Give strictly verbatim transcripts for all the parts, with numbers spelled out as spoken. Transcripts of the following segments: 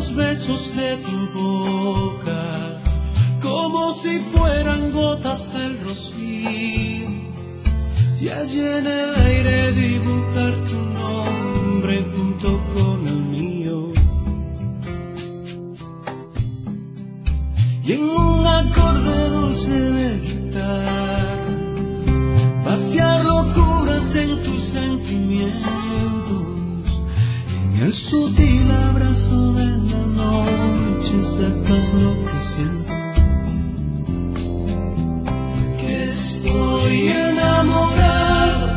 los besos de tu boca, como si fueran gotas del rocío, y allí en el aire dibujar tu nombre junto con el mío. Y en un acorde dulce de guitarra, vaciar locuras en tus sentimientos, en el sutil abrazo de la noche sepas lo que siento. Que estoy enamorado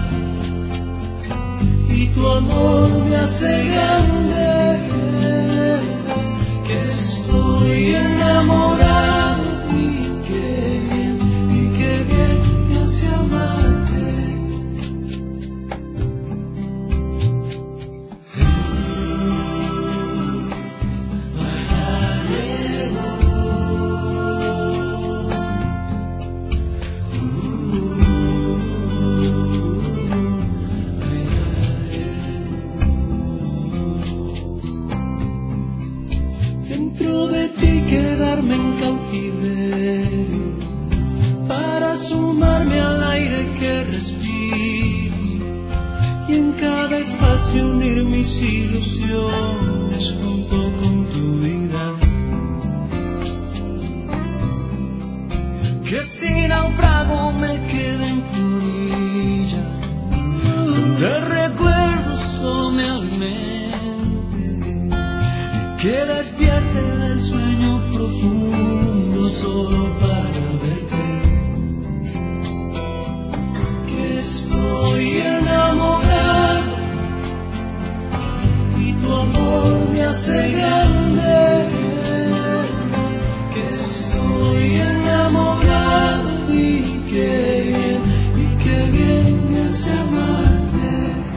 y tu amor me hace grande. Que estoy enamorado y qué bien, y qué bien me hace amarte. Dentro de ti quedarme en cautiverio, para sumarme al aire que respiras, y en cada espacio unir mis ilusiones junto con tu vida. Que si naufrago me quede en tu orilla, donde recuerdos solo me alimenten, que despierte del sueño profundo solo para verte. Que estoy enamorado y tu amor me hace grande. Que estoy enamorado y qué bien, y qué bien me hace amarte.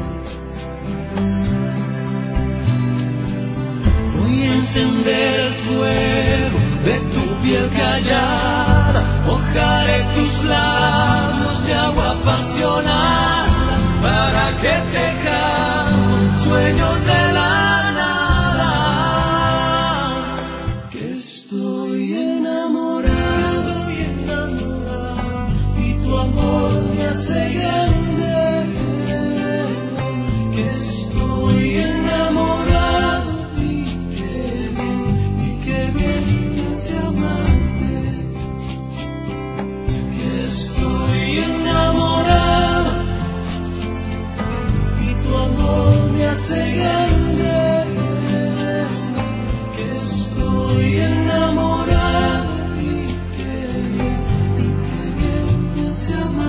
Voy a encender el fuego de tu piel callada, mojaré tus labios de agua apasionada, para que tejamos sueños de la nada. Que estoy enamorado, estoy enamorado y tu amor me hace grande. Que estoy enamorado y qué bien, y qué bien me hace amarte. Que estoy enamorado y tu amor me hace grande. Que estoy enamorado y qué bien, y qué bien me hace amarte.